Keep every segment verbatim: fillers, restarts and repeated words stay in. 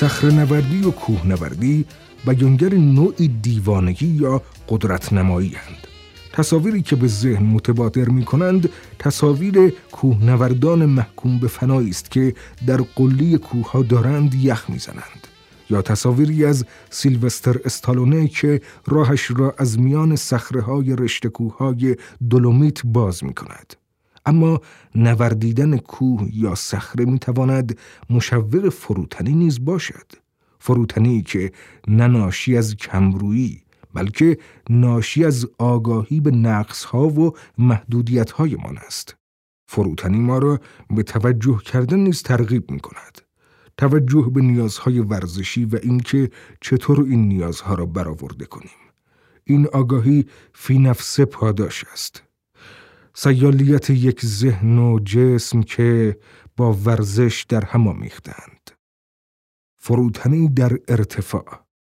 صخره‌نوردی و کوهنوردی بیانگر نوعی دیوانگی یا قدرت نمایی هستند. تصاویری که به ذهن متبادر می کنند تصاویر کوهنوردان محکوم به فنایی است که در قله کوه‌ها دارند یخ می زنند، یا تصاویری از سیلوستر استالونه که راهش را از میان صخره‌های رشته کوه‌های دولومیت باز می کند. اما نوردیدن کوه یا صخره می تواند مشوق فروتنی نیز باشد. فروتنی که نه ناشی از کمرویی بلکه ناشی از آگاهی به نقص‌ها و محدودیت‌هایمان است. فروتنی ما را به توجه کردن نیز ترغیب می‌کند. توجه به نیازهای ورزشی و اینکه چطور این نیازها را برآورده کنیم. این آگاهی فی نفسه پاداش است. سیالیت یک ذهن و جسم که با ورزش در هم آمیختند. فروتنی در ارتفاع.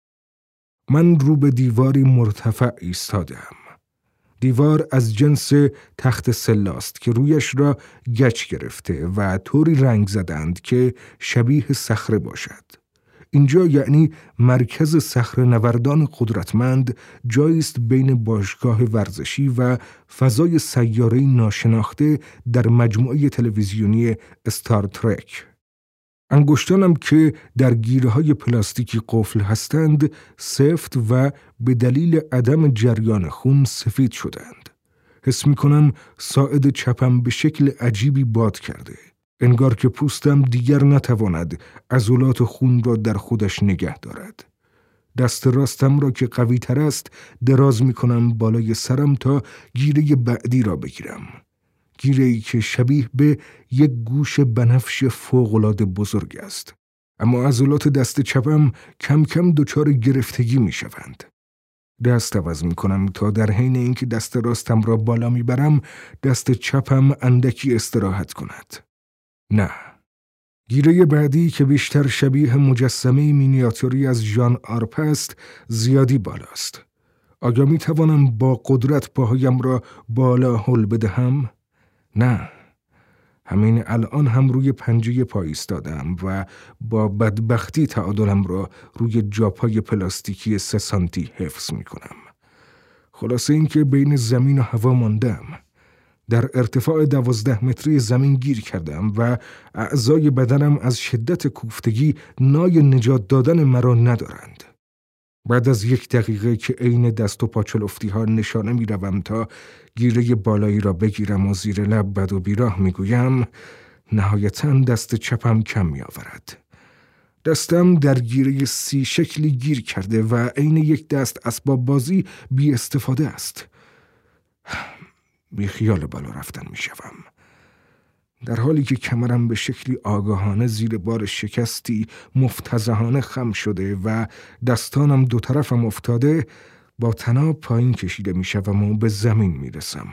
من رو به دیواری مرتفع ایستادم. دیوار از جنس تخت سلاست که رویش را گچ گرفته و طوری رنگ زدند که شبیه صخره باشد. اینجا یعنی مرکز صخره‌نوردان قدرتمند، جایی است بین باشگاه ورزشی و فضای سیاره‌ای ناشناخته در مجموعه تلویزیونی استار ترک. انگشتانم که در گیره‌های پلاستیکی قفل هستند سفت و به دلیل عدم جریان خون سفید شدند. حس می‌کنم ساعد چپم به شکل عجیبی باد کرده. انگار که پوستم دیگر نتواند عضلات خون را در خودش نگه دارد. دست راستم را که قوی تر است دراز می‌کنم بالای سرم تا گیره بعدی را بگیرم. گیره‌ای که شبیه به یک گوش بنفش فوق‌العاده بزرگ است. اما عضلات دست چپم کم کم دچار گرفتگی می‌شوند. دست عوض می‌کنم تا در حین اینکه دست راستم را بالا می‌برم دست چپم اندکی استراحت کند. نه. گیره بعدی که بیشتر شبیه مجسمه مینیاتوری از ژان آرپ است زیادی بالاست. آیا می‌توانم با قدرت پاهایم را بالا هل بدهم؟ نه. همین الان هم روی پنجه پا ایستادم و با بدبختی تعادلم را روی جاپای پلاستیکی سه سانتی حفظ می کنم. خلاصه این که بین زمین و هوا ماندم. در ارتفاع دوازده متری زمین گیر کردم و اعضای بدنم از شدت کوفتگی نای نجات دادن مرا ندارند. بعد از یک دقیقه که عین دست و پاچلفتی ها نشانه می روم تا گیره بالایی را بگیرم و زیر لب بد و بیراه می گویم، نهایتاً دست چپم کم می آورد. دستم در گیره سی شکلی گیر کرده و عین یک دست اسباب بازی بی استفاده است. بی خیال بالا رفتن می شوم. در حالی که کمرم به شکلی آگاهانه زیر بار شکستی مفتضحانه خم شده و دستانم دو طرفم افتاده، با طناب پایین کشیده می شوم و به زمین می رسم.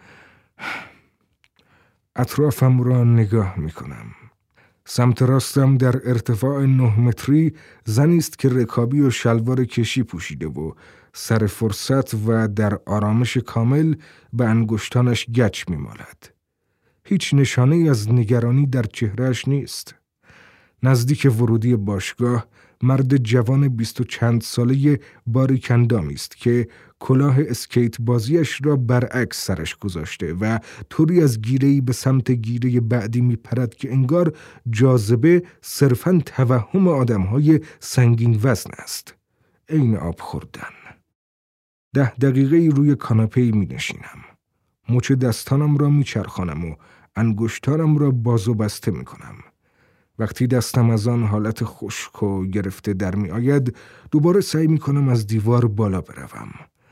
اطرافم را نگاه می کنم. سمت راستم در ارتفاع نه متری زنی است که رکابی و شلوار کشی پوشیده و سر فرصت و در آرامش کامل به انگشتانش گچ می مالد. هیچ نشانه‌ای از نگرانی در چهرهش نیست. نزدیک ورودی باشگاه مرد جوان بیست و چند ساله باریکندامی است که کلاه اسکیت بازیش را برعکس سرش گذاشته و طوری از گیره‌ای به سمت گیره بعدی می پرد که انگار جاذبه صرفاً توهم آدم‌های سنگین وزن است. عین آب خوردن. ده دقیقه روی کاناپه می نشینم. مچ دستانم را می چرخانم و انگشتانم را باز و بسته می کنم. وقتی دستم از آن حالت خشک و گرفته در می آید، دوباره سعی می کنم از دیوار بالا بروم.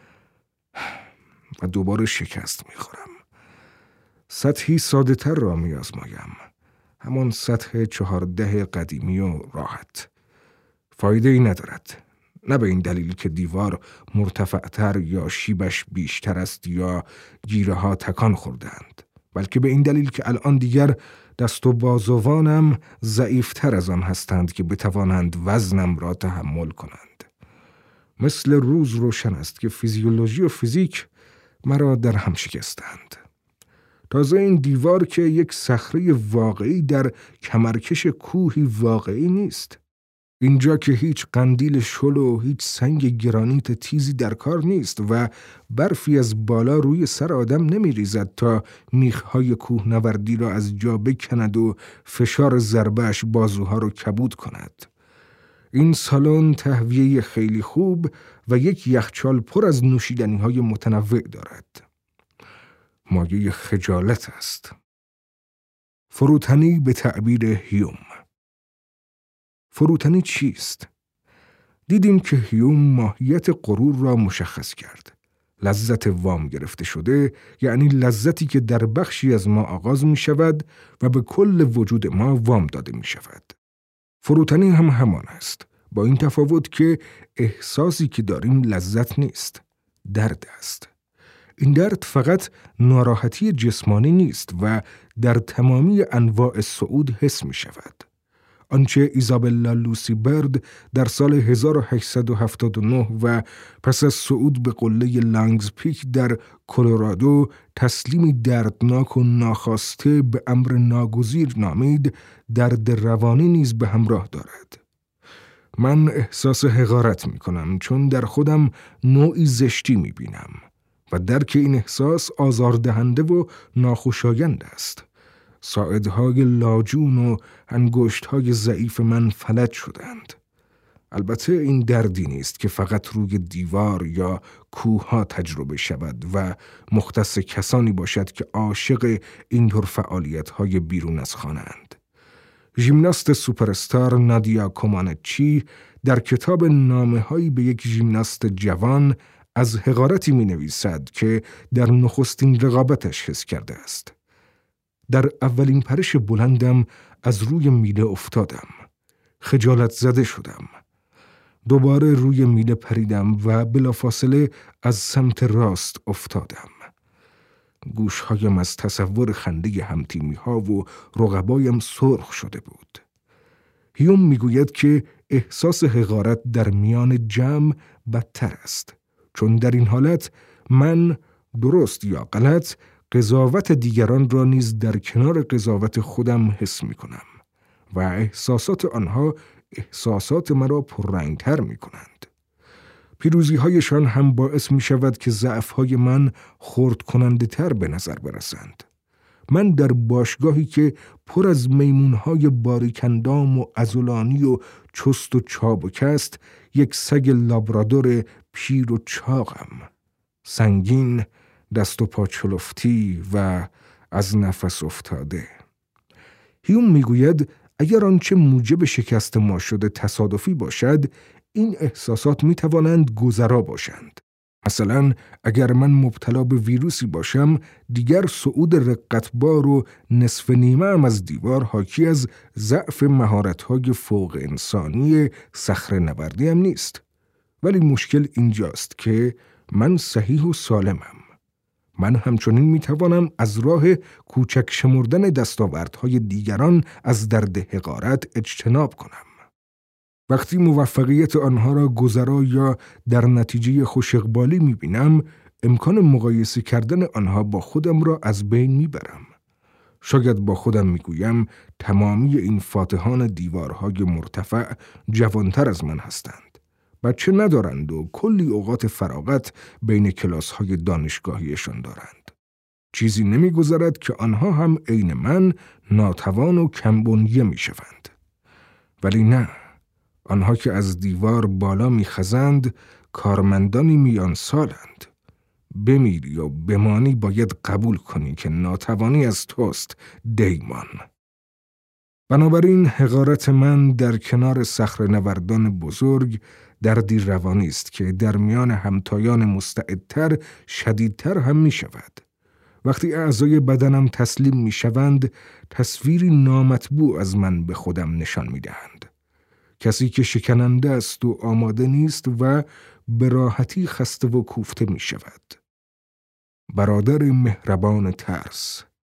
و دوباره شکست می خورم. سطحی ساده تر را می آزمایم. همان سطح چهارده قدیمی و راحت. فایده ای ندارد. نه به این دلیل که دیوار مرتفعتر یا شیبش بیشتر است یا گیره ها تکان خوردند، بلکه به این دلیل که الان دیگر دست و بازوانم ضعیفتر از آن هستند که بتوانند وزنم را تحمل کنند. مثل روز روشن است که فیزیولوژی و فیزیک مرا در هم شکستند. تازه این دیوار که یک صخره واقعی در کمرکش کوهی واقعی نیست. اینجا که هیچ قندیل شل و هیچ سنگ گرانیت تیزی در کار نیست و برفی از بالا روی سر آدم نمی ریزد تا میخهای کوهنوردی را از جا بکند و فشار ضربه‌اش بازوها را کبود کند. این سالن تهویه خیلی خوب و یک یخچال پر از نوشیدنی‌های متنوع دارد. مایه خجالت است. فروتنی به تعبیر هیوم. فروتنی چیست؟ دیدیم که هیوم ماهیت غرور را مشخص کرد. لذت وام گرفته شده، یعنی لذتی که در بخشی از ما آغاز می شود و به کل وجود ما وام داده می شود. فروتنی هم همان است، با این تفاوت که احساسی که داریم لذت نیست، درد است. این درد فقط ناراحتی جسمانی نیست و در تمامی انواع صعود حس می شود. آنچه ایزابلا لوسی برد در سال هزار و هشتصد و هفتاد و نه و پس از صعود به قله لانگز پیک در کلرادو تسلیمی دردناک و ناخواسته به امر ناگزیر نامید، درد روانی نیز به همراه دارد. من احساس حقارت می کنم چون در خودم نوعی زشتی می بینم و درک این احساس آزاردهنده و ناخوشایند است. ساعدهای لاجون و انگشتهای ضعیف من فلج شدند. البته این دردی نیست که فقط روی دیوار یا کوه‌ها تجربه شود و مختص کسانی باشد که عاشق اینطور فعالیت‌های بیرون از خانه‌اند. ژیمناست سوپرستار نادیا کومانچی در کتاب نامه‌هایی به یک ژیمناست جوان از حقارتی می‌نویسد که در نخستین رقابتش حس کرده است. در اولین پرش بلندم از روی میله افتادم. خجالت زده شدم. دوباره روی میله پریدم و بلافاصله از سمت راست افتادم. گوشهایم از تصور خنده همتیمی ها و رقبایم سرخ شده بود. هیوم میگوید که احساس حقارت در میان جمع بدتر است، چون در این حالت من درست یا غلط قضاوت دیگران را نیز در کنار قضاوت خودم حس می کنم و احساسات آنها احساسات مرا پررنگتر می کنند. پیروزی هایشان هم باعث می شود که ضعف های من خرد کننده تر به نظر برسند. من در باشگاهی که پر از میمون های باریکندام و عضلانی و چست و چابک است، یک سگ لابرادور پیر و چاقم، سنگین، دست و پا چلفتی و از نفس افتاده. هیوم میگوید اگر آنچه موجب شکست ما شده تصادفی باشد، این احساسات میتوانند گذرا باشند. مثلا اگر من مبتلا به ویروسی باشم، دیگر صعود رقتبار و نصف نیمه هم از دیوار حاکی از ضعف مهارت‌های فوق انسانی صخره نوردی هم نیست. ولی مشکل اینجاست که من صحیح و سالمم. من همچنین میتوانم از راه کوچک شمردن دستاوردهای دیگران از درد حقارت اجتناب کنم. وقتی موفقیت آنها را گذرا یا در نتیجه خوش اقبالی میبینم، امکان مقایسه کردن آنها با خودم را از بین میبرم. شاید با خودم میگویم تمامی این فاتحان دیوارهای مرتفع جوانتر از من هستند. بچه ندارند و کلی اوقات فراغت بین کلاس‌های دانشگاهیشان دارند. چیزی نمی‌گذرد که آنها هم عین من ناتوان و کمبنیه می‌شوند. ولی نه، آنها که از دیوار بالا می‌خزند کارمندانی میان سالند. بمیری یا بمانی باید قبول کنی که ناتوانی از توست، دیمان. بنابراین حقارت من در کنار صخره نوردان بزرگ دردی روانی است که در میان همتایان مستعدتر شدیدتر هم می شود. وقتی اعضای بدنم تسلیم می شوند، تصویری نامطبوع از من به خودم نشان می دهند. کسی که شکننده است و آماده نیست و به راحتی خسته و کوفته می شود. برادر مهربان ترس.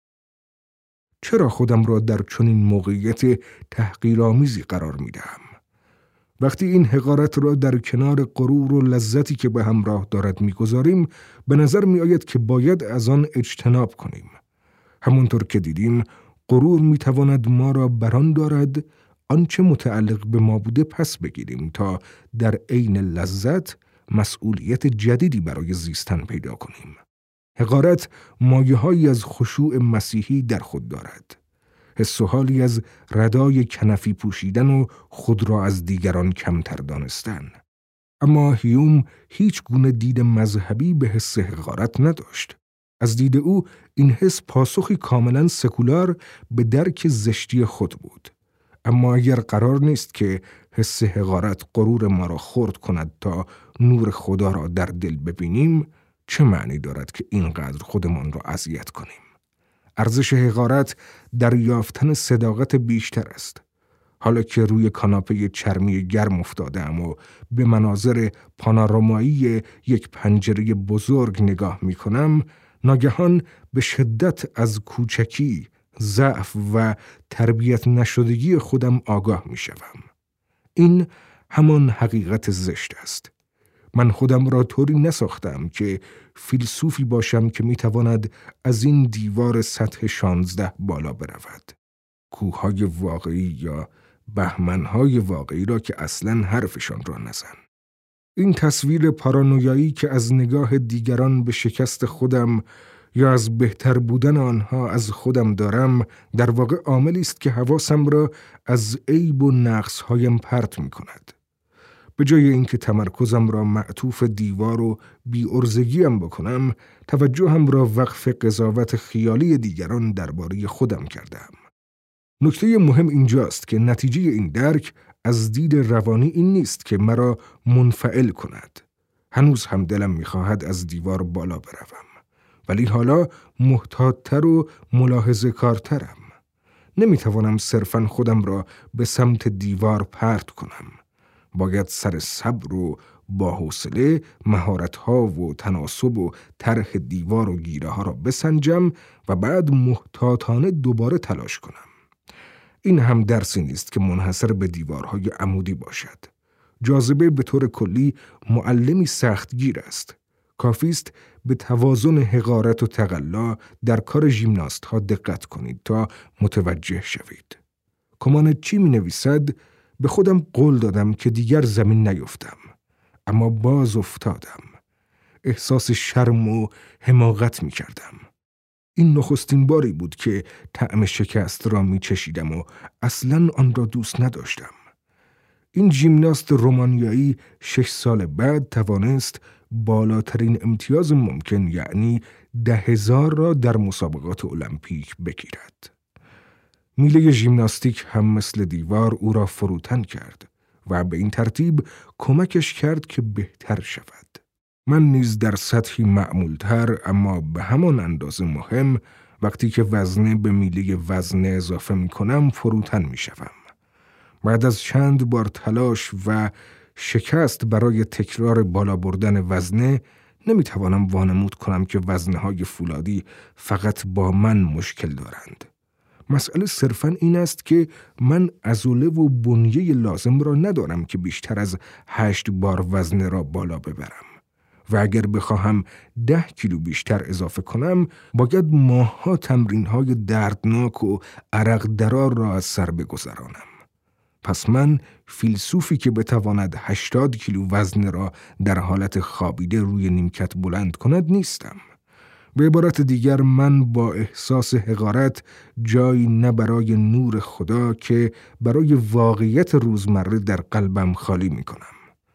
چرا خودم را در چنین موقعیت تحقیرآمیزی قرار می دهم؟ وقتی این حقارت را در کنار غرور و لذتی که به همراه دارد می‌گذاریم، به نظر می‌آید که باید از آن اجتناب کنیم. همونطور که دیدیم، غرور می‌تواند ما را بران دارد آنچه متعلق به ما بوده پس بگیریم تا در عین لذت مسئولیت جدیدی برای زیستن پیدا کنیم. حقارت مایه‌هایی از خشوع مسیحی در خود دارد. حس و حالی از ردای کنفی پوشیدن و خود را از دیگران کمتر دانستن. اما هیوم هیچ گونه دید مذهبی به حس حقارت نداشت. از دید او این حس پاسخی کاملا سکولار به درک زشتی خود بود. اما اگر قرار نیست که حس حقارت غرور ما را خرد کند تا نور خدا را در دل ببینیم، چه معنی دارد که اینقدر خودمان را اذیت کنیم؟ ارزش حقارت در یافتن صداقت بیشتر است. حالا که روی کاناپه چرمی گرم افتادم و به مناظر پانورامایی یک پنجره بزرگ نگاه می کنم، ناگهان به شدت از کوچکی، ضعف و تربیت نشدگی خودم آگاه می شوم. این همان حقیقت زشت است. من خودم را طوری نساختم که فیلسوفی باشم که می تواند از این دیوار سطح شانزده بالا برود. کوههای واقعی یا بهمنهای واقعی را که اصلاً حرفشان را نزن. این تصویر پارانویایی که از نگاه دیگران به شکست خودم یا از بهتر بودن آنها از خودم دارم، در واقع عاملی است که حواسم را از عیب و نقص‌هایم پرت می کند. به جای اینکه تمرکزم را معطوف دیوار و بی‌عرضگی‌ام بکنم، توجهم را وقف قضاوت خیالی دیگران درباره خودم کردم. نکته مهم اینجاست که نتیجه این درک از دید روانی این نیست که مرا منفعل کند. هنوز هم دلم می‌خواهد از دیوار بالا بروم، ولی حالا محتاط‌تر و ملاحظه کارترم. نمی‌توانم صرفاً خودم را به سمت دیوار پرت کنم. باید سر صبر و با حوصله مهارت‌ها و تناسب و طرح دیوار و گیره‌ها را بسنجم و بعد محتاطانه دوباره تلاش کنم. این هم درسی نیست که منحصر به دیوارهای عمودی باشد. جاذبه به طور کلی معلمی سختگیر است. کافی است به توازن حقارت و تقلا در کار ژیمناست ها دقت کنید تا متوجه شوید. کمانچی می نویسد: به خودم قول دادم که دیگر زمین نیفتم، اما باز افتادم. احساس شرم و حماقت می کردم. این نخستین باری بود که طعم شکست را می چشیدم و اصلاً آن را دوست نداشتم. این ژیمناست رومانیایی شش سال بعد توانست بالاترین امتیاز ممکن، یعنی ده هزار را در مسابقات المپیک بگیرد. میله ژیمناستیک هم مثل دیوار او را فروتن کرد و به این ترتیب کمکش کرد که بهتر شود. من نیز در سطحی معمولتر اما به همان اندازه مهم، وقتی که وزنه به میله وزنه اضافه می کنم فروتن می شوم. بعد از چند بار تلاش و شکست برای تکرار بالا بردن وزنه، نمی توانم وانمود کنم که وزنه های فولادی فقط با من مشکل دارند. مسئله صرفاً این است که من عضله و بنیه لازم را ندارم که بیشتر از هشت بار وزنه را بالا ببرم. و اگر بخواهم ده کیلو بیشتر اضافه کنم، باید ماه‌ها تمرین‌های دردناک و عرق درار را از سر بگذرانم. پس من فیلسوفی که بتواند هشتاد کیلو وزن را در حالت خوابیده روی نیمکت بلند کند نیستم. به عبارت دیگر، من با احساس حقارت جایی نه برای نور خدا که برای واقعیت روزمره در قلبم خالی می کنم.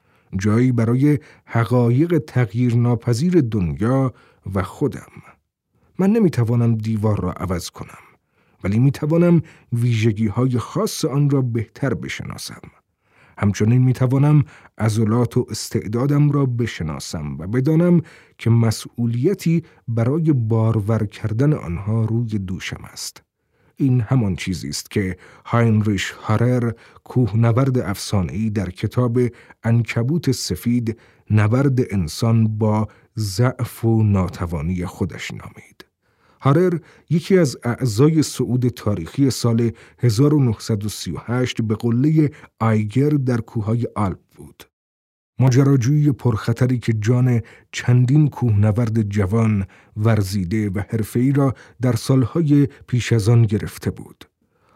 جایی برای حقایق تغییر ناپذیر دنیا و خودم. من نمی توانم دیوار را عوض کنم، ولی می توانم ویژگی های خاص آن را بهتر بشناسم. همچنین می توانم عضلات و استعدادم را بشناسم و بدانم که مسئولیتی برای بارور کردن آنها روی دوشم است. این همان چیزی است که هاینریش هارر، کوهنورد افسانه‌ای، در کتاب عنکبوت سفید نبرد انسان با ضعف و ناتوانی خودش نامید. هارر یکی از اعضای صعود تاریخی سال هزار و نهصد و سی و هشت به قله آیگر در کوههای آلپ بود. ماجراجویی پرخطری که جان چندین کوهنورد جوان، ورزیده و حرفه‌ای را در سالهای پیش از آن گرفته بود.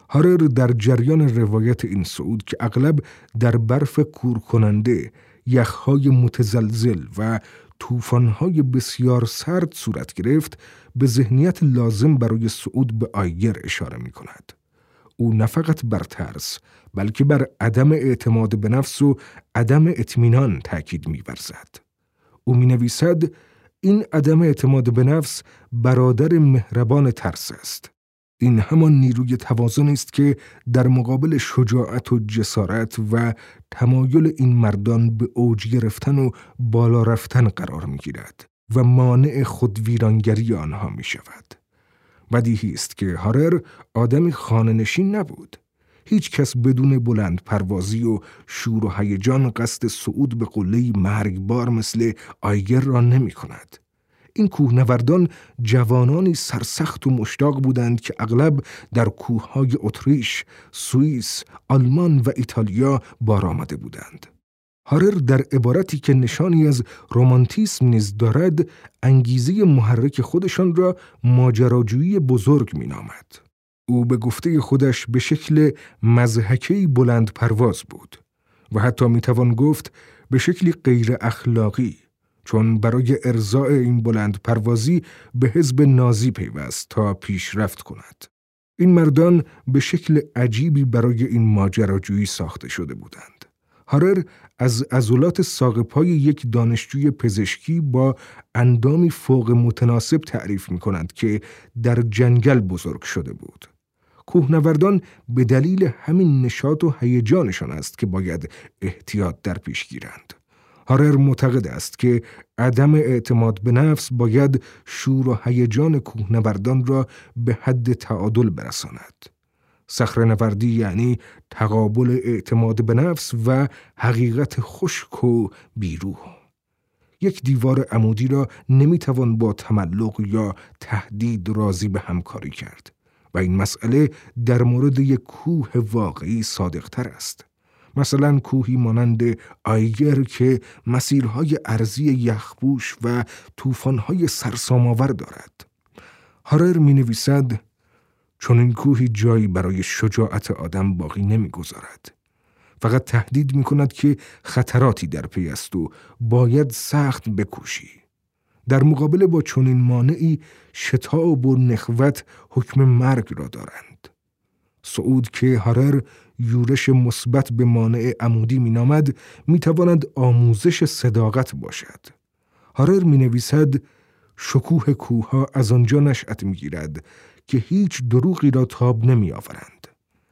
هارر در جریان روایت این صعود که اغلب در برف کور کننده، یخهای متزلزل و طوفان‌های بسیار سرد صورت گرفت، به ذهنیت لازم برای صعود به آیگر اشاره می‌کند. او نه فقط بر ترس، بلکه بر عدم اعتماد به نفس و عدم اطمینان تاکید می‌ورزد. او می‌نویسد این عدم اعتماد به نفس برادر مهربان ترس است. این همان نیروی توازن است که در مقابل شجاعت و جسارت و تمایل این مردان به اوج گرفتن و بالا رفتن قرار می‌گیرد و مانع خودویرانگری آنها می‌شود. بدیهی است که هارر آدمی خانه‌نشین نبود. هیچ کس بدون بلند پروازی و شور و هیجان قصد صعود به قله‌ای مرگبار مثل آیگر را نمی‌کند. این کوهنوردان جوانانی سرسخت و مشتاق بودند که اغلب در کوههای اتریش، سوئیس، آلمان و ایتالیا بار آمده بودند. هارر در عبارتی که نشانی از رمانتیسم نیز دارد، انگیزه محرک خودشان را ماجراجویی بزرگ می‌نامد. او به گفته خودش به شکل مضحکه‌ای بلند پرواز بود و حتی می‌توان گفت به شکلی غیر اخلاقی، چون برای ارضاء این بلند پروازی به حزب نازی پیوست تا پیشرفت کند. این مردان به شکل عجیبی برای این ماجراجویی ساخته شده بودند. هارر از عضلات ساقه‌پای یک دانشجوی پزشکی با اندامی فوق متناسب تعریف می‌کند که در جنگل بزرگ شده بود. کوهنوردان به دلیل همین نشاط و هیجانشان است که باید احتیاط در پیش گیرند. هارر معتقد است که عدم اعتماد به نفس باید شور و هیجان کوهنوردان را به حد تعادل برساند. صخره‌نوردی یعنی تقابل اعتماد به نفس و حقیقت خشک و بیروح. یک دیوار عمودی را نمیتوان با تملق یا تهدید راضی به همکاری کرد و این مسئله در مورد یک کوه واقعی صادق‌تر است. مثلا کوهی مانند آیگر که مسیرهای ارضی یخپوش و طوفان‌های سرسام‌آور دارد. هارر می‌نویسد چون این کوهی جایی برای شجاعت آدم باقی نمی‌گذارد. فقط تهدید می‌کند که خطراتی در پی است و باید سخت بکوشی. در مقابله با چنین مانعی شتاب و نخوت حکم مرگ را دارند. صعود که هارر یورش مثبت به مانع عمودی مینامد میتواند آموزش صداقت باشد. هارر مینویسد شکوه کوه‌ها از آنجا نشأت میگیرد که هیچ دروغی را تاب نمیآورند.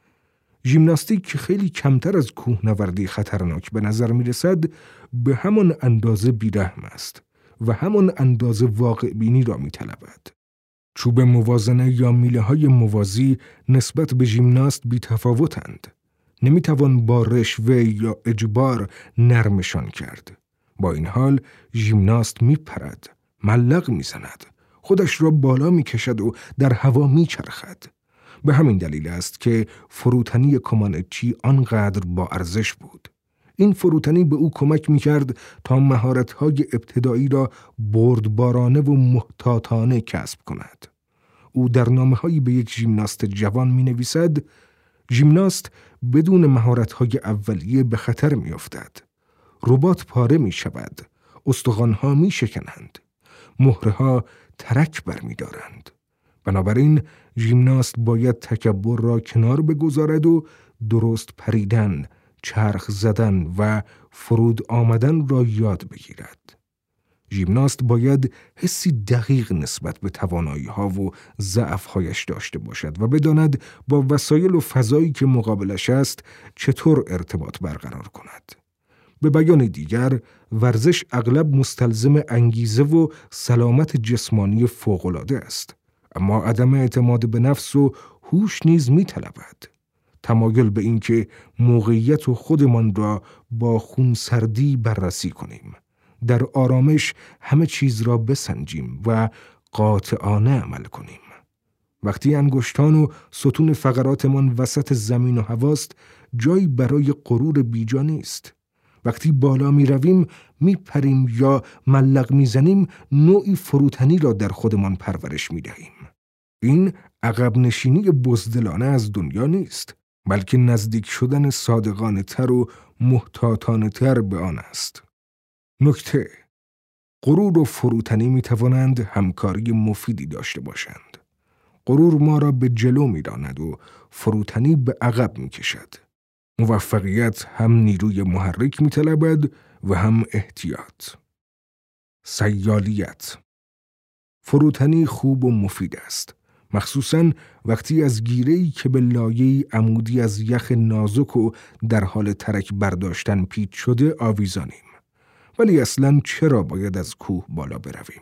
ژیمناستیک که خیلی کمتر از کوهنوردی خطرناک به نظر میرسد، به همان اندازه بیرحم است و همان اندازه واقع بینی را میطلبد. چوب موازنه یا میله های موازی نسبت به ژیمناست بی تفاوتند. نمیتوان با رشوه یا اجبار نرمشان کرد. با این حال ژیمناست میپرد، ملق میزند، خودش را بالا میکشد و در هوا میچرخد. به همین دلیل است که فروتنی کومانچی آنقدر با ارزش بود. این فروتنی به او کمک میکرد تا مهارت‌های ابتدایی را بردبارانه و محتاطانه کسب کند. او در نامه‌هایی به یک ژیمناست جوان می‌نویسد: ژیمناست بدون مهارت‌های اولیه به خطر می‌افتد. رباط پاره می‌شود، استخوان‌ها می‌شکنند، مهره‌ها ترک برمی‌دارند. بنابراین ژیمناست باید تکبر را کنار بگذارد و درست پریدن، چرخ زدن و فرود آمدن را یاد بگیرد. ژیمناست باید حسی دقیق نسبت به توانایی‌ها و ضعف‌هایش داشته باشد و بداند با وسایل و فضایی که مقابلش است چطور ارتباط برقرار کند. به بیان دیگر، ورزش اغلب مستلزم انگیزه و سلامت جسمانی فوق‌العاده است، اما عدم اعتماد به نفس و هوش نیز می‌طلبد. تمایل به این که موقعیت و خودمان را با خونسردی بررسی کنیم، در آرامش همه چیز را بسنجیم و قاطعانه عمل کنیم. وقتی انگشتان و ستون فقراتمان وسط زمین و هواست، جایی برای غرور بیجا نیست. وقتی بالا می رویم، می پریم یا ملق می زنیم، نوعی فروتنی را در خودمان پرورش می دهیم. این عقب نشینی بزدلانه از دنیا نیست، بلکه نزدیک شدن صادقانه تر و محتاطانه تر به آن است. نکته: غرور و فروتنی می توانند همکاری مفیدی داشته باشند. غرور ما را به جلو می راند و فروتنی به عقب می کشد. موفقیت هم نیروی محرک می طلبد و هم احتیاط. سیالیت: فروتنی خوب و مفید است، مخصوصاً وقتی از گیره‌ای که به لایه‌ای عمودی از یخ نازک و در حال ترک برداشتن پیچ شده آویزانیم. ولی اصلاً چرا باید از کوه بالا برویم؟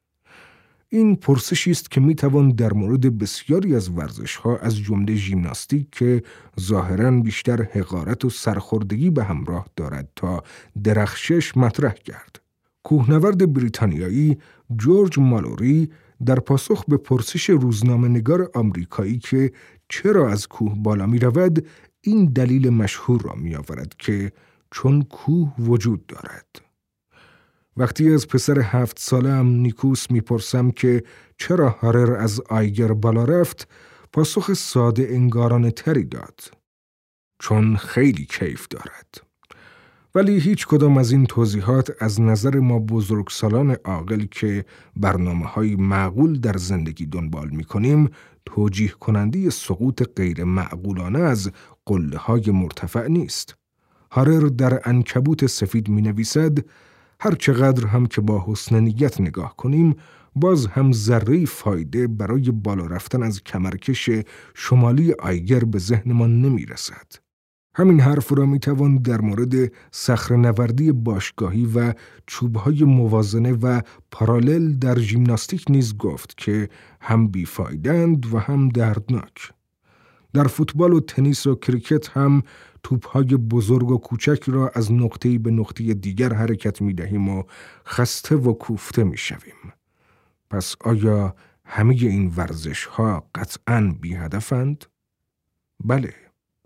این پرسشی است که میتوان در مورد بسیاری از ورزش‌ها از جمله ژیمناستیک که ظاهراً بیشتر حقارت و سرخوردگی به همراه دارد تا درخشش مطرح کرد. کوهنورد بریتانیایی جورج مالوری در پاسخ به پرسش روزنامه‌نگار آمریکایی که چرا از کوه بالا می رود، این دلیل مشهور را می آورد که چون کوه وجود دارد. وقتی از پسر هفت ساله‌ام نیکوس می پرسم که چرا هارر از آیگر بالا رفت، پاسخ ساده انگارانه تری داد: چون خیلی کیف دارد. ولی هیچ کدام از این توضیحات از نظر ما بزرگسالان عاقل که برنامه‌های معقول در زندگی دنبال می‌کنیم، توجیه کننده سقوط غیر معقولانه از قله‌های مرتفع نیست. هارر در عنکبوت سفید می‌نویسد: هر چقدر هم که با حسن نیت نگاه کنیم، باز هم ذره‌ای فایده برای بالا رفتن از کمرکش شمالی آیگر به ذهنمان نمی‌رسد. همین حرف را میتوان در مورد صخره‌نوردی باشگاهی و چوب‌های موازنه و پارالل در ژیمناستیک نیز گفت که هم بیفایده‌اند و هم دردناک. در فوتبال و تنیس و کریکت هم توپ‌های بزرگ و کوچک را از نقطه‌ای به نقطه دیگر حرکت می‌دهیم و خسته و کوفته می‌شویم. پس آیا همه این ورزش‌ها قطعاً بی‌هدفند؟ بله.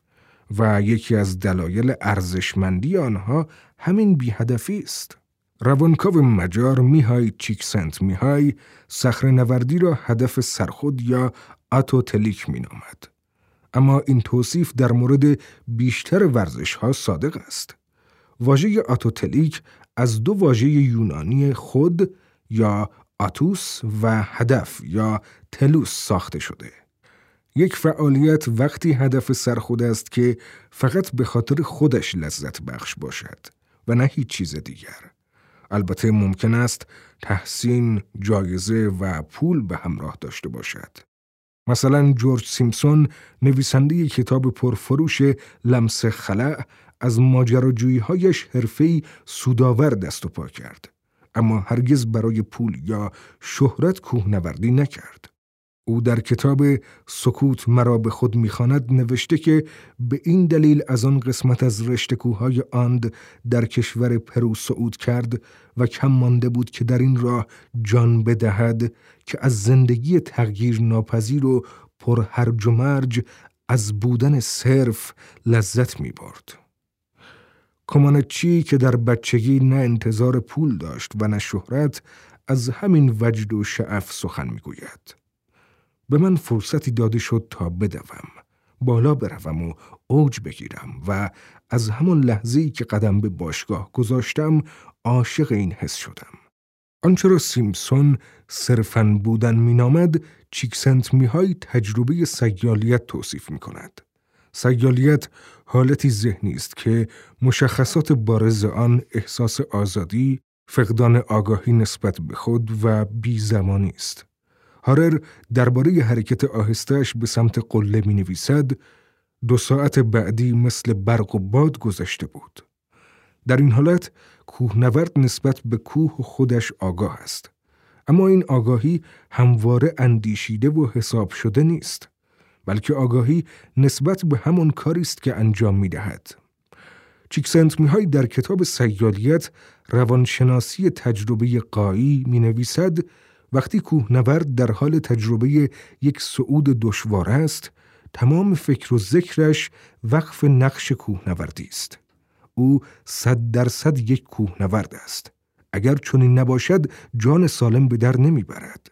و یکی از دلایل ارزشمندی آنها همین بی‌هدفی است. روانکاو مجار میهای چیکسنت میهای صخره‌نوردی را هدف سرخود یا آتوتلیک مینامد. اما این توصیف در مورد بیشتر ورزش‌ها صادق است. واژه آتوتلیک از دو واژه یونانی خود یا آتوس و هدف یا تلوس ساخته شده. یک فعالیت وقتی هدف سرخود است که فقط به خاطر خودش لذت بخش باشد و نه هیچ چیز دیگر. البته ممکن است تحسین، جایزه و پول به همراه داشته باشد. مثلا جورج سیمپسون، نویسنده کتاب پرفروش لمس خلأ، از ماجراجویی‌هایش حرفه‌ای سودآور دست و پا کرد، اما هرگز برای پول یا شهرت کوهنوردی نکرد. او در کتاب سکوت مرا به خود می‌خواند نوشته که به این دلیل از آن قسمت از رشته کوههای آند در کشور پرو صعود کرد و کم مانده بود که در این راه جان بدهد که از زندگی تغییر ناپذیر و پر هرج و مرج از بودن صرف لذت می‌برد. کمانچی که در بچگی نه انتظار پول داشت و نه شهرت، از همین وجد و شعف سخن می‌گوید. به من فرصتی داده شد تا بدوم، بالا بروم و اوج بگیرم و از همان لحظه‌ای که قدم به باشگاه گذاشتم عاشق این حس شدم. آنچه را سیمپسون صرفاً بودن مینامد، چیکسنت میهای تجربه سیالیت توصیف می‌کند. سیالیت حالتی ذهنی است که مشخصات بارز آن احساس آزادی، فقدان آگاهی نسبت به خود و بی‌زمانی است. هارر درباره حرکت آهسته‌اش به سمت قله می نویسد: دو ساعت بعدی مثل برق و باد گذشته بود. در این حالت کوهنورد نسبت به کوه خودش آگاه است، اما این آگاهی همواره اندیشیده و حساب شده نیست، بلکه آگاهی نسبت به همان کاری است که انجام می دهد. چیکسنت میهای در کتاب سیالیت روانشناسی تجربه قایی می نویسد: وقتی کوهنورد در حال تجربه یک صعود دشوار است، تمام فکر و ذکرش وقف نقش کوهنوردی است. او صد درصد یک کوهنورد است. اگر چنین نباشد جان سالم به در نمیبرد.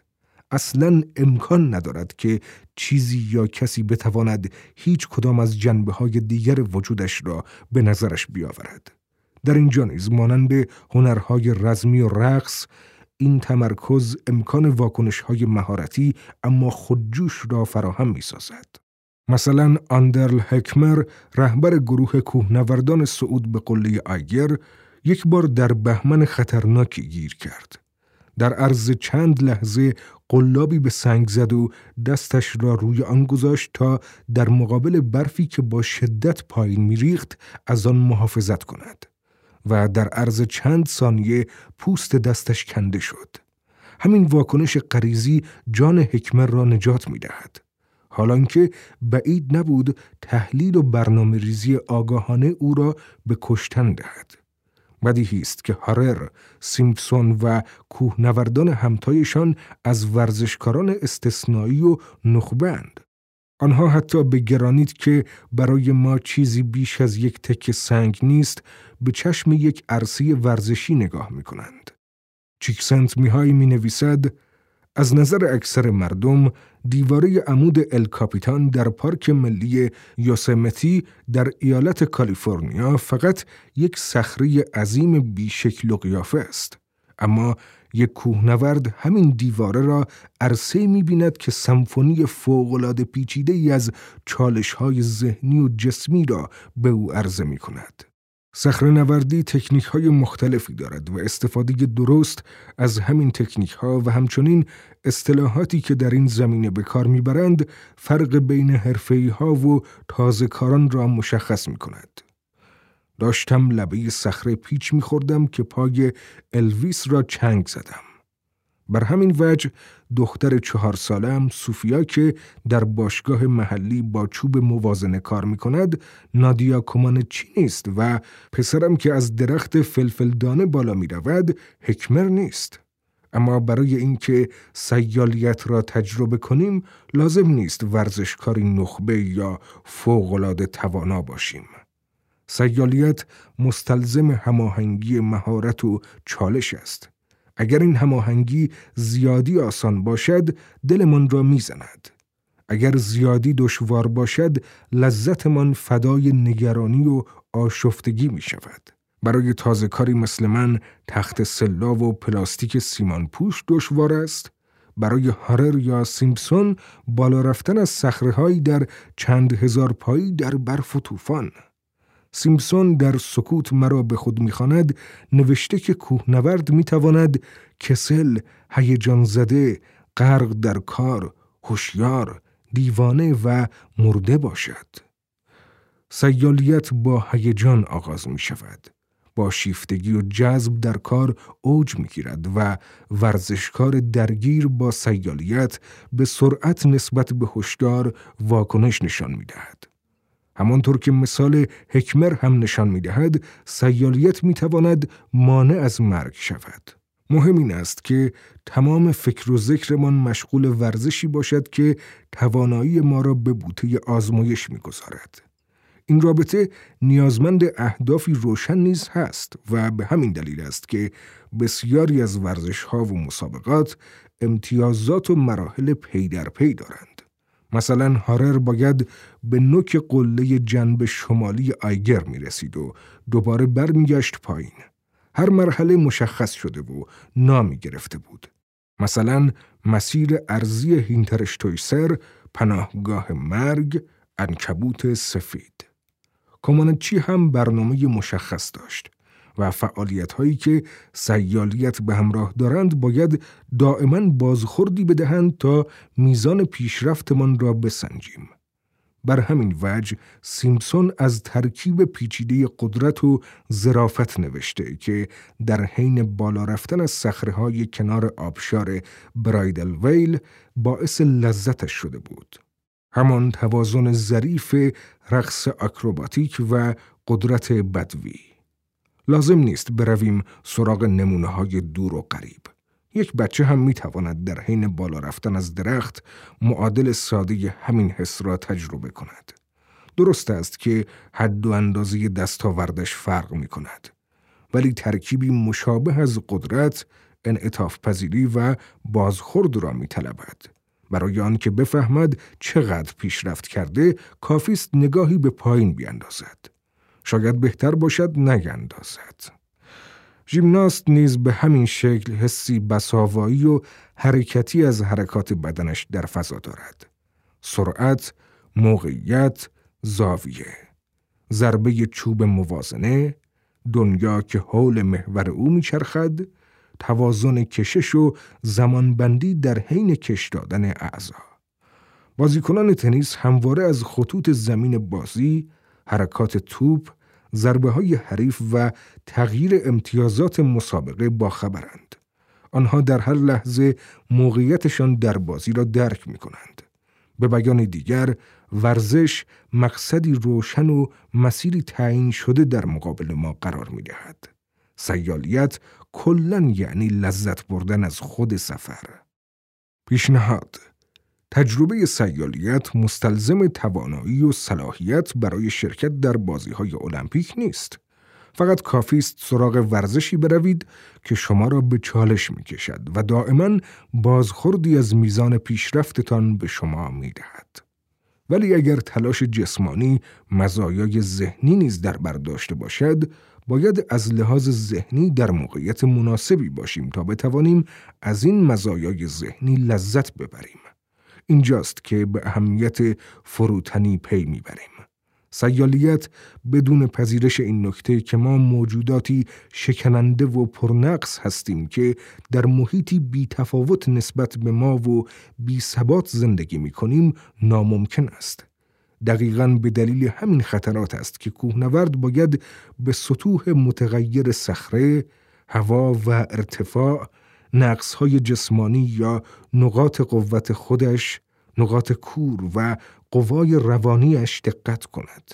اصلاً امکان ندارد که چیزی یا کسی بتواند هیچ کدام از جنبه‌های دیگر وجودش را به نظرش بیاورد. در اینجا نیز مانند هنرهای رزمی و رقص، این تمرکز امکان واکنش‌های مهارتی اما خودجوش را فراهم می‌سازد. مثلا آندرل هکمر، رهبر گروه کوهنوردان صعود به قله آیگر، یک بار در بهمن خطرناکی گیر کرد. در عرض چند لحظه قلابی به سنگ زد و دستش را روی آن گذاشت تا در مقابل برفی که با شدت پایین می‌ریخت از آن محافظت کند و در عرض چند ثانیه پوست دستش کنده شد. همین واکنش غریزی جان هکمر را نجات می‌دهد. حالانکه بعید نبود تحلیل و برنامه ریزی آگاهانه او را به کشتن دهد. بدیهی است که هارر، سیمپسون و کوهنوردان همتایشان از ورزشکاران استثنایی و نخبه‌اند. آنها حتی به گرانیت که برای ما چیزی بیش از یک تکه سنگ نیست، به چشم یک عرصه ورزشی نگاه می کنند. چیکسنت میهای می نویسد: از نظر اکثر مردم، دیواره عمود ال کاپیتان در پارک ملی یوسمتی در ایالت کالیفرنیا فقط یک صخره عظیم بیشکل و قیافه است. اما یک کوهنورد همین دیواره را عرصه‌ای می‌بیند که سمفونی فوق‌العاده پیچیده‌ای از چالش‌های ذهنی و جسمی را به او عرضه می‌کند. صخره‌نوردی تکنیک‌های مختلفی دارد و استفاده درست از همین تکنیک‌ها و همچنین اصطلاحاتی که در این زمینه به کار می‌برند فرق بین حرفه‌ای‌ها و تازه‌کاران را مشخص می‌کند. داشتم لبه صخره پیچ می‌خوردم که پای الویس را چنگ زدم. بر همین وجه دختر چهار سالم سوفیا که در باشگاه محلی با چوب موازنه کار می‌کند نادیا کومانچی نیست و پسرم که از درخت فلفل دانه بالا می‌رود هکمر نیست. اما برای اینکه سیالیت را تجربه کنیم لازم نیست ورزشکاری نخبه یا فوق‌العاده توانا باشیم. سیالیت مستلزم هماهنگی مهارت و چالش است. اگر این هماهنگی زیادی آسان باشد، دلمان را میزند. اگر زیادی دشوار باشد، لذتمان فدای نگرانی و آشفتگی می شود. برای تازه‌کاری مثل من، تخت سلا و پلاستیک سیمان پوش دشوار است. برای هارر یا سیمپسون، بالا رفتن از صخره‌هایی در چند هزار پایی در برف و طوفان. سیمپسون در سکوت مرا به خود می‌خواند نوشته که کوهنورد می‌تواند کسل، هیجان زده، غرق در کار، هوشیار، دیوانه و مرده باشد. سیالیت با هیجان آغاز می‌شود. با شیفتگی و جذب در کار اوج می‌گیرد و ورزشکار درگیر با سیالیت به سرعت نسبت به هشدار واکنش نشان می‌دهد. همانطور که مثال هکمر هم نشان می‌دهد، سیالیت می‌تواند مانع از مرگ شود. مهم این است که تمام فکر و ذکرمان مشغول ورزشی باشد که توانایی ما را به بوته آزمایش می‌گذارد. این رابطه نیازمند اهدافی روشن نیز هست و به همین دلیل است که بسیاری از ورزش‌ها و مسابقات امتیازات و مراحل پی در پی دارند. مثلا هارر باید به نوک قله جنب شمالی آیگر می رسید و دوباره برمیگشت پایین. هر مرحله مشخص شده و نامی گرفته بود. مثلا مسیر ارضی هینترشتویسر، پناهگاه مرگ، عنکبوت سفید. کومانچی هم برنامه مشخص داشت و فعالیت‌هایی که سیالیت به همراه دارند باید دائما بازخوردی بدهند تا میزان پیشرفتمان را بسنجیم. بر همین وجه سیمپسون از ترکیب پیچیده قدرت و ظرافت نوشته که در حین بالا رفتن از صخره‌های کنار آبشار برایدل ویل باعث لذتش شده بود. همان توازن ظریف رقص آکروباتیک و قدرت بدوی. لازم نیست برویم سراغ نمونه‌های دور و قریب. یک بچه هم می‌تواند در حین بالا رفتن از درخت معادل ساده همین حس را تجربه کند. درست است که حد و اندازه دستاوردش فرق می‌کند، ولی ترکیبی مشابه از قدرت، انعطاف پذیری و بازخورد را می‌طلبد. برای آن که بفهمد چقدر پیشرفت کرده، کافی است نگاهی به پایین بیاندازد. شاید بهتر باشد نیندازد. ژیمناست نیز به همین شکل حسی بساوایی و حرکتی از حرکات بدنش در فضا دارد. سرعت، موقعیت، زاویه، ضربه چوب موازنه، دنیا که حول محور او میچرخد، توازن کشش و زمانبندی در حین کش دادن اعضا. بازیکنان تنیس همواره از خطوط زمین بازی، حرکات توپ، ضربه های حریف و تغییر امتیازات مسابقه باخبرند. آنها در هر لحظه موقعیتشان در بازی را درک می کنند. به بیان دیگر، ورزش مقصدی روشن و مسیری تعیین شده در مقابل ما قرار می دهد. سیالیت کلاً یعنی لذت بردن از خود سفر. پیشنهاد: تجربه سیالیت مستلزم توانایی و صلاحیت برای شرکت در بازی‌های المپیک نیست. فقط کافی است سراغ ورزشی بروید که شما را به چالش می‌کشد و دائما بازخوردی از میزان پیشرفتتان به شما می‌دهد. ولی اگر تلاش جسمانی مزایای ذهنی نیز در بر داشته باشد، باید از لحاظ ذهنی در موقعیت مناسبی باشیم تا بتوانیم از این مزایای ذهنی لذت ببریم. اینجاست که به اهمیت فروتنی پی میبریم. سیالیت بدون پذیرش این نکته که ما موجوداتی شکننده و پرنقص هستیم که در محیطی بی تفاوت نسبت به ما و بی ثبات زندگی میکنیم ناممکن است. دقیقاً به دلیل همین خطرات است که کوهنورد باید به سطوح متغیر صخره، هوا و ارتفاع، نقص‌های جسمانی یا نقاط قوت خودش، نقاط کور و قوای روانیش دقت کند.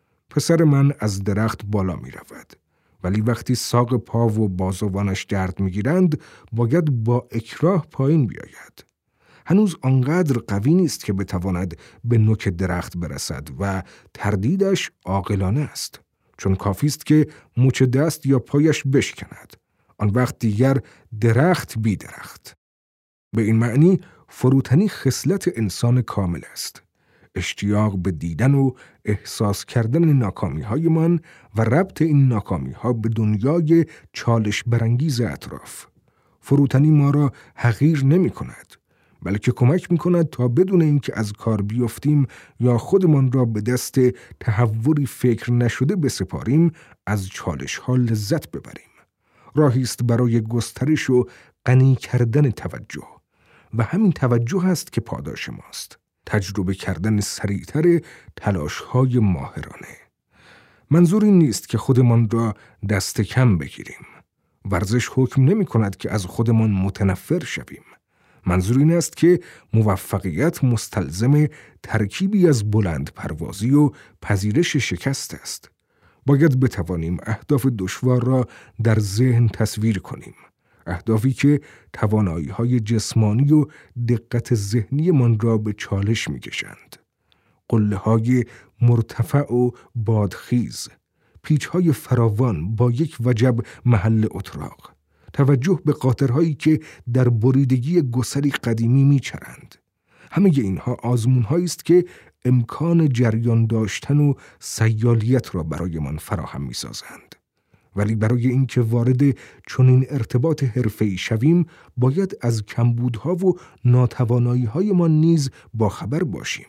پسر من از درخت بالا می رود، ولی وقتی ساق پا و بازوانش درد می گیرند، باید با اکراه پایین بیاید. هنوز آنقدر قوی نیست که بتواند به نوک درخت برسد و تردیدش عاقلانه است، چون کافی است که مچ دست یا پایش بشکند. آن وقت دیگر درخت بی درخت. به این معنی فروتنی خصلت انسان کامل است. اشتیاق به دیدن و احساس کردن ناکامی‌هایمان و ربط این ناکامی‌ها به دنیای چالش برانگیز اطراف. فروتنی ما را حقیر نمی کند، بلکه کمک می کند تا بدون اینکه از کار بیفتیم یا خودمان را به دست تحوری فکر نشده بسپاریم، از چالش‌ها لذت ببریم. راهی است برای گسترش و غنی کردن توجه و همین توجه است که پاداش ماست. تجربه کردن سریعتر تلاش‌های ماهرانه. منظور این نیست که خودمان را دست کم بگیریم. ورزش حکم نمی کند که از خودمان متنفر شویم. منظور این است که موفقیت مستلزم ترکیبی از بلند پروازی و پذیرش شکست است. باید بتوانیم اهداف دشوار را در ذهن تصویر کنیم. اهدافی که توانایی‌های جسمانی و دقت ذهنی من را به چالش می‌کشند. قله‌های مرتفع و بادخیز، پیچ‌های فراوان با یک وجب محل اتراق، توجه به قاطرهایی که در بریدگی گسری قدیمی می‌چرند. همه اینها آزمون‌هایی است که امکان جریان داشتن و سیالیت را برای من فراهم می‌سازند. ولی برای اینکه وارد چنین ارتباط حرفه‌ای شویم، باید از کمبودها و ناتوانایی‌هایمان نیز باخبر باشیم.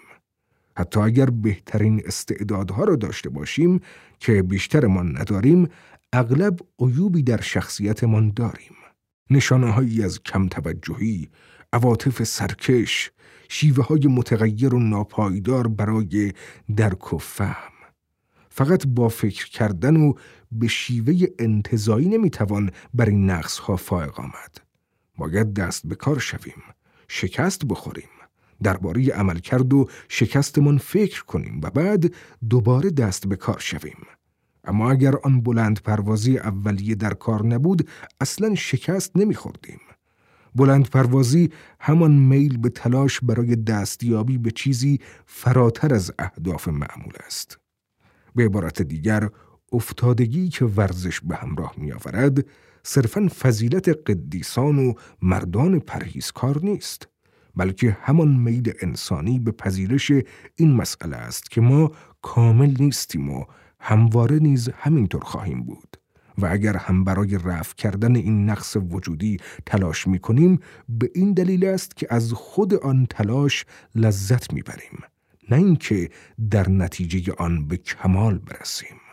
حتی اگر بهترین استعدادها را داشته باشیم که بیشترمان نداریم، اغلب عیوبی در شخصیتمان داریم. نشانه‌هایی از کم توجهی، عواطف سرکش، شیوه‌های متغیر و ناپایدار برای درک و فهم. فقط با فکر کردن و به شیوه انتزاعی نمیتوان بر این نقص‌ها فائق آمد. باید دست به کار شویم، شکست بخوریم، درباره عملکرد و شکستمان فکر کنیم و بعد دوباره دست به کار شویم. اما اگر آن بلند پروازی اولیه در کار نبود، اصلاً شکست نمیخوردیم. بلند پروازی همان میل به تلاش برای دستیابی به چیزی فراتر از اهداف معمول است. به عبارت دیگر، افتادگی که ورزش به همراه می آورد، صرفاً فضیلت قدیسان و مردان پرهیزکار نیست، بلکه همان میل انسانی به پذیرش این مسئله است که ما کامل نیستیم و همواره نیز همینطور خواهیم بود و اگر هم برای رفع کردن این نقص وجودی تلاش می کنیم به این دلیل است که از خود آن تلاش لذت می بریم، نه اینکه در نتیجه آن به کمال برسیم.